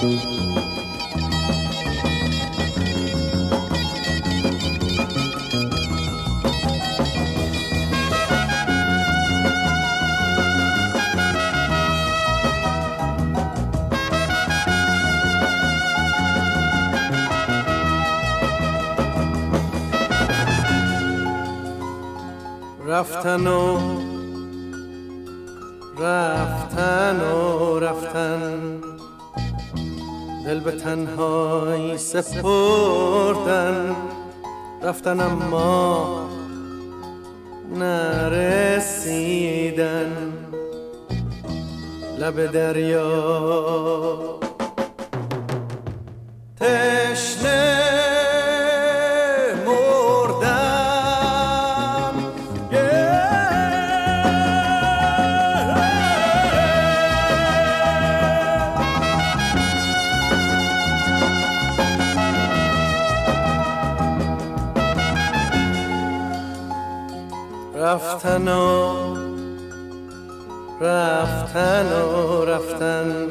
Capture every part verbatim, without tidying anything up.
رفتن و رفتن و رفتن، دل به تنهایی سپردن. رفتن اما نرسیدن، لب دریا تشنه رفتن و رفتن و رفتن،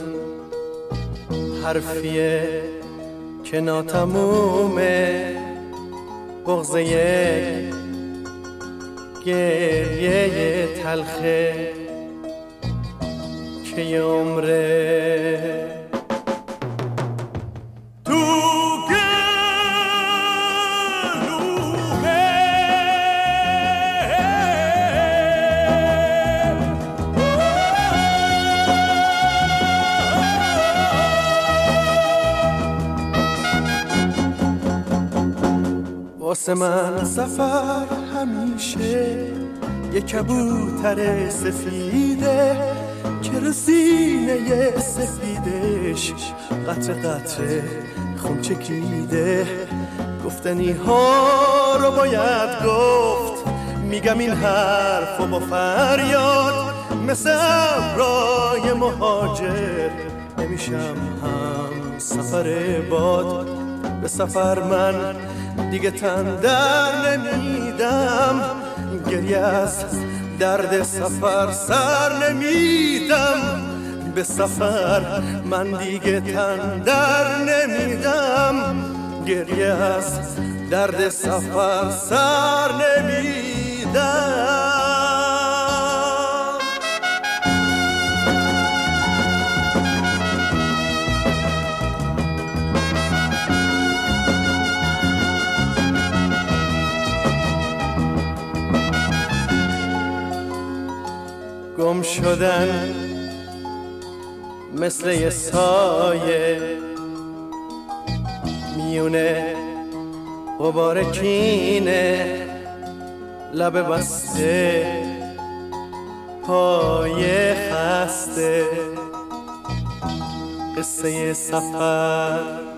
حرفیه که ناتمومه، بغض یک گریه تلخه که یه عمره واسه من سفر همیشه یه کبوتر سفیده که رو سینه سفیدش قطره قطره خون چکیده. گفتنی ها رو باید گفت، میگم این حرف و با فریاد، مثل ابرای مهاجر نمیشم هم سفر باد. به سفر من دیگه تن در نمیدم، گریه از درد سفر سر نمیدم. به سفر من دیگه تن در نمیدم، گریه از درد سفر سر نمیدم. گم شدن مثل یه سایه میونه غبار کینه، لب بسته پای خسته، قصه سفر